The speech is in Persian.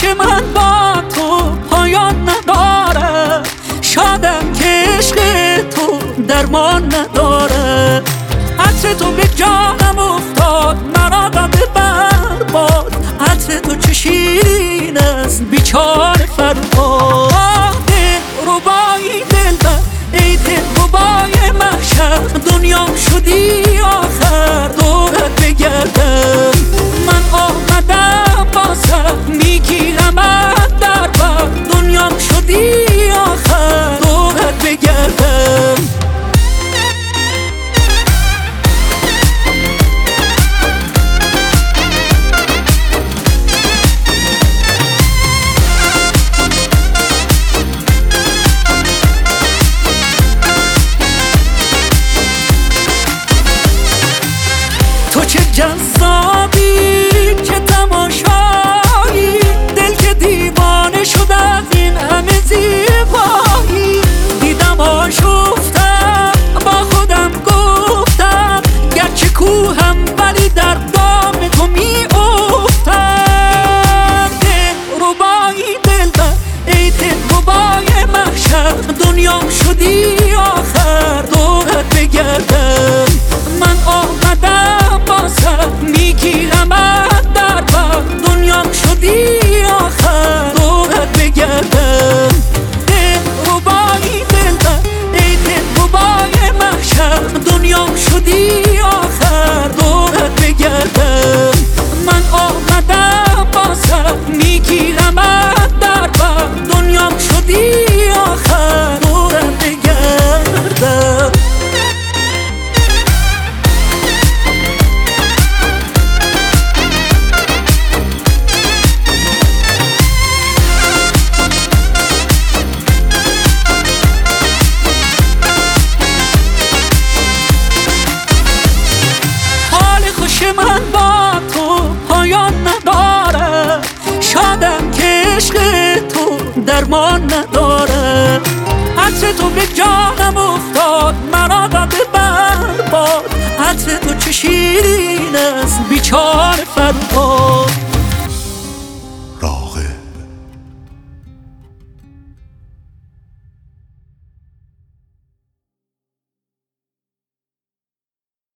من با تو پایان نداره، شادم که عشق تو درمان نداره. عطر تو به جانم افتاد، مرا داده برباد. عطر تو چه شیرین است بیچاره فرهاد. دلربای دلبر ای دلربای محشر، دنیام شدی آخر دورت بگردم. من آمدم با سر میگیرمت در بر، دنیام شدی آخر دورت بگردم. تو چه جذابی، چه تماشایی، دل که دیوانه شد از این همه زیبایی. دیدم آشفتم با خودم گفتم، گرچه کوهم ولی در دام تو می افتم. دلربایی دلبر ای دلربای محشر، دنیام شدی آخر دورت بگردم. من آمدم با سر میگیرمت در بر، دنیام شدی آخر دورت بگردم. دلربایی دلبر ای دلربای محشر، دنیام شدی آخر دورت بگردم. من آمدم با سر میگیرمت در بر، دنیام شدی آخر دورت بگردم. من با تو پایان نداره، شادم که عشق تو درمان نداره. عطر تو به جانم افتاد، مرا داده برباد. عطر تو چه شیرین است بیچاره فرهاد.